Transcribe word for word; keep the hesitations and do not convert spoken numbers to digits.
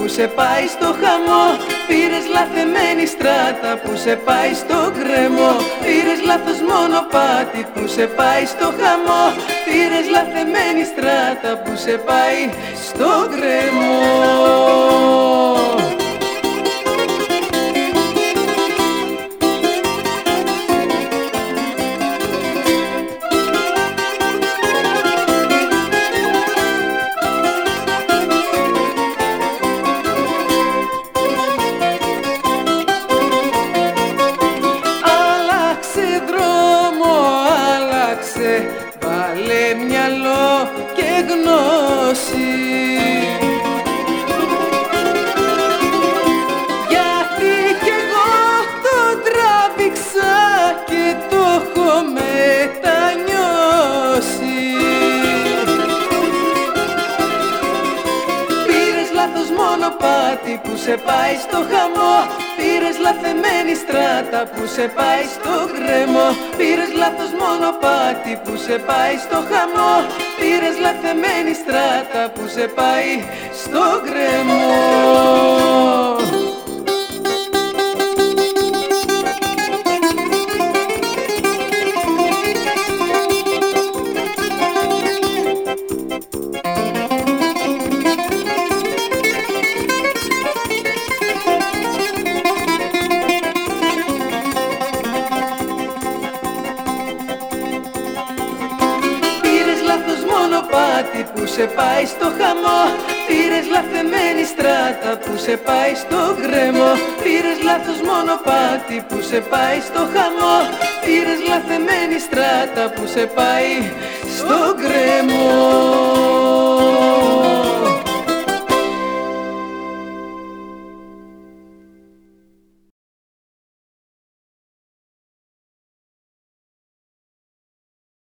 σε πάει στο χαμό. Πήρες λαθεμένη στράτα που σε πάει στο γκρεμό. Πήρες λάθος μονοπάτι που σε πάει στο χαμό. Πήρες λαθεμένη στράτα που σε πάει στο γκρεμό. Βάλε μυαλό και γνώση, γιατί κι εγώ το τράβηξα και το έχω μετανιώσει. Πήρες λάθος μονοπάτι που σε πάει στο χαμό. Πήρες λαθεμένη στράτα που σε πάει στο γκρεμό. Πήρες λάθος μονοπάτι που σε πάει στο χαμό. Πήρες λαθεμένη στράτα που σε πάει στο γκρεμό. Μονοπάτι που σε πάει στο χαμό. Πήρες λαθεμένη στράτα που σε πάει στο γκρεμό. Πήρες λάθος μονοπάτι που σε πάει στο χαμό. Πήρες λαθεμένη στράτα που σε πάει στο